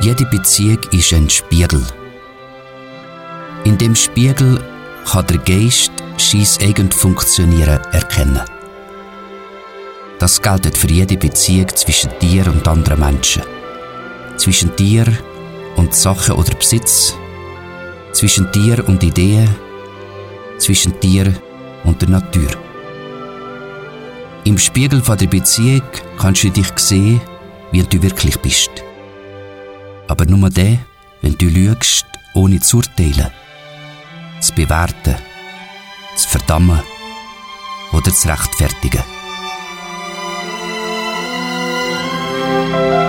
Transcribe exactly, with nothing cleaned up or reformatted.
Jede Beziehung ist ein Spiegel. In dem Spiegel kann der Geist sein eigenes Funktionieren erkennen. Das gilt für jede Beziehung zwischen dir und anderen Menschen. Zwischen dir und Sachen oder Besitz. Zwischen dir und Ideen. Zwischen dir und der Natur. Im Spiegel von der Beziehung kannst du dich sehen, wie du wirklich bist. Aber nur dann, wenn du schaust, ohne zu urteilen, zu bewerten, zu verdammen oder zu rechtfertigen.